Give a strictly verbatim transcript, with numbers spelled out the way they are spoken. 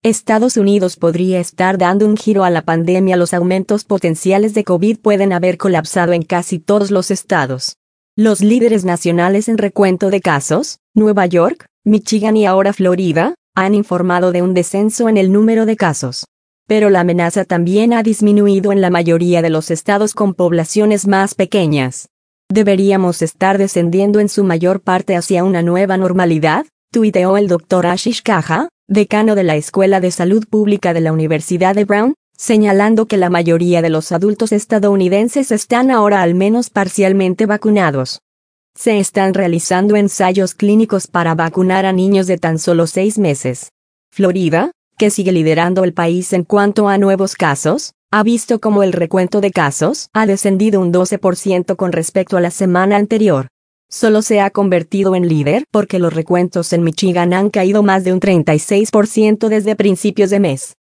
Estados Unidos podría estar dando un giro a la pandemia. Los aumentos potenciales de COVID pueden haber colapsado en casi todos los estados. Los líderes nacionales en recuento de casos, Nueva York, Michigan y ahora Florida, han informado de un descenso en el número de casos. Pero la amenaza también ha disminuido en la mayoría de los estados con poblaciones más pequeñas. ¿Deberíamos estar descendiendo en su mayor parte hacia una nueva normalidad?, tuiteó el doctor Ashish Kajha, decano de la Escuela de Salud Pública de la Universidad de Brown, señalando que la mayoría de los adultos estadounidenses están ahora al menos parcialmente vacunados. Se están realizando ensayos clínicos para vacunar a niños de tan solo seis meses. Florida, que sigue liderando el país en cuanto a nuevos casos, ha visto como el recuento de casos ha descendido un doce por ciento con respecto a la semana anterior. Solo se ha convertido en líder porque los recuentos en Michigan han caído más de un treinta y seis por ciento desde principios de mes.